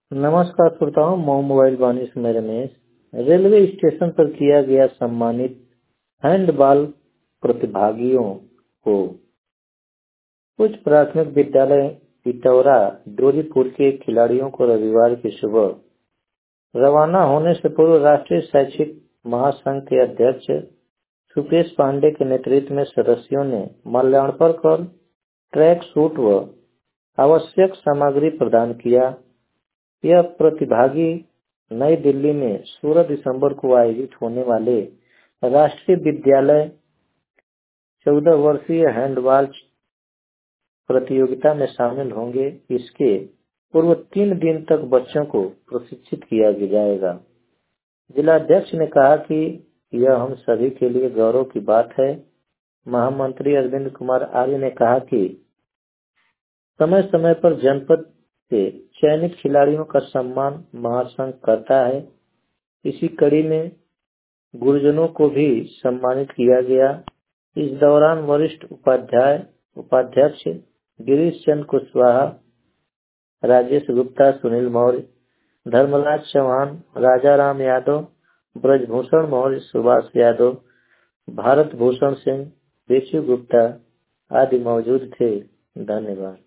नमस्कार श्रोताओं, मोबाइल वाणी से मैं रमेश। रेलवे स्टेशन पर किया गया सम्मानित हैंडबॉल प्रतिभागियों को। कुछ प्राथमिक विद्यालय इटौरा डोरीपुर के खिलाड़ियों को रविवार की सुबह रवाना होने से पूर्व राष्ट्रीय शैक्षिक महासंघ के अध्यक्ष सुकेश पांडे के नेतृत्व में सदस्यों ने माल्यार्पण कर ट्रैक सूट व आवश्यक सामग्री प्रदान किया। यह प्रतिभागी नई दिल्ली में 16 दिसंबर को आयोजित होने वाले राष्ट्रीय विद्यालय 14 वर्षीय हैंडबॉल प्रतियोगिता में शामिल होंगे। इसके पूर्व 3 दिन तक बच्चों को प्रशिक्षित किया जाएगा। जिलाध्यक्ष ने कहा कि यह हम सभी के लिए गौरव की बात है। महामंत्री अरविंद कुमार आर्य ने कहा कि समय समय पर जनपद से चयनित खिलाड़ियों का सम्मान महासंघ करता है। इसी कड़ी में गुरुजनों को भी सम्मानित किया गया। इस दौरान वरिष्ठ उपाध्यक्ष गिरीश चंद्र कुशवाहा, राजेश गुप्ता, सुनील मौर्य, धर्मराज चौहान, राजाराम यादव, ब्रजभूषण मौर्य, सुभाष यादव, भारत भूषण सिंह, ऋषि गुप्ता आदि मौजूद थे। धन्यवाद।